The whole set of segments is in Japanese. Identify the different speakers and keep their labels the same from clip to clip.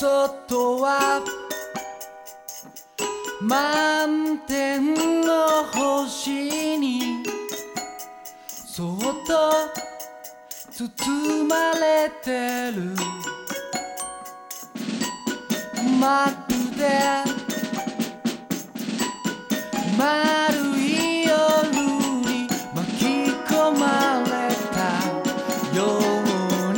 Speaker 1: 外は満天の星にそっと包まれてる。まるで丸い夜に巻き込まれたように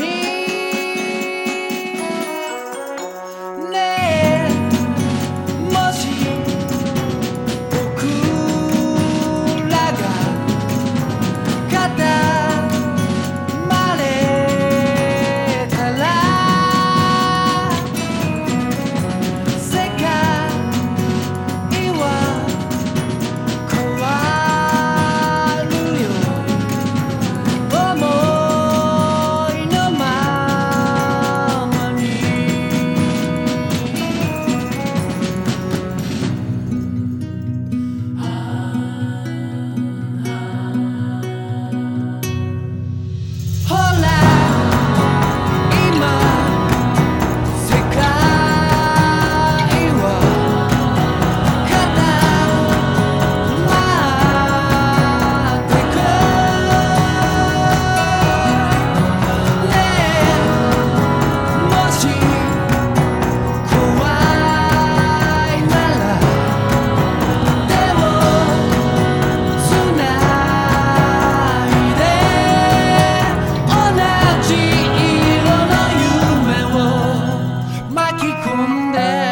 Speaker 1: ね。えもし僕らが固まれたら世界は変わるよ。思いのままにほら今世界は固まってくね。えもし怖いなら手をつないで同じ色の夢を巻き込んで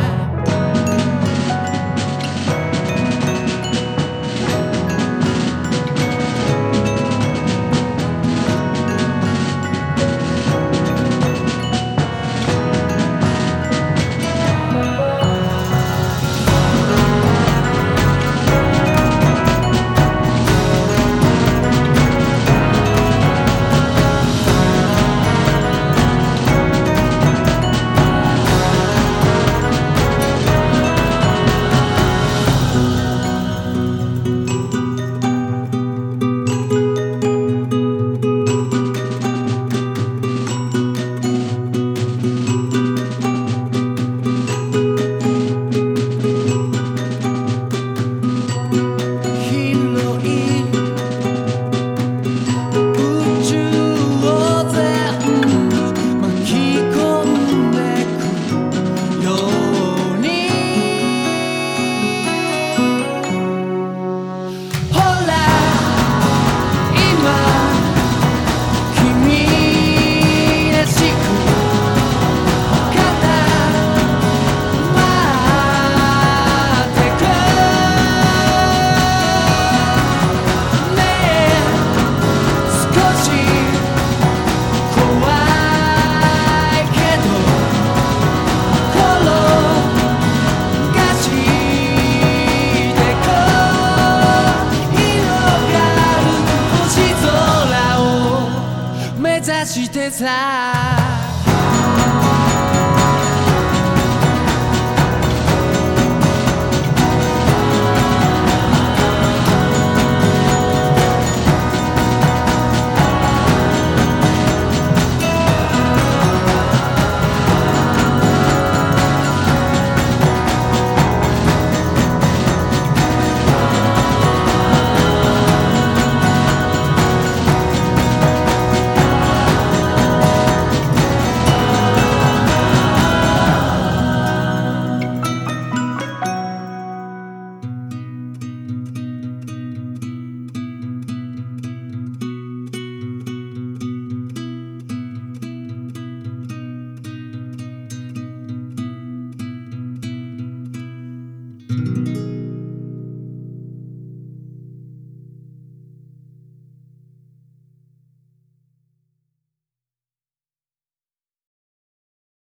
Speaker 1: 広い宇宙を全部巻き込んでくようにほら今君らしく固まってくね。え少し怖いけど転がしてこ広がる星空を目指してさ。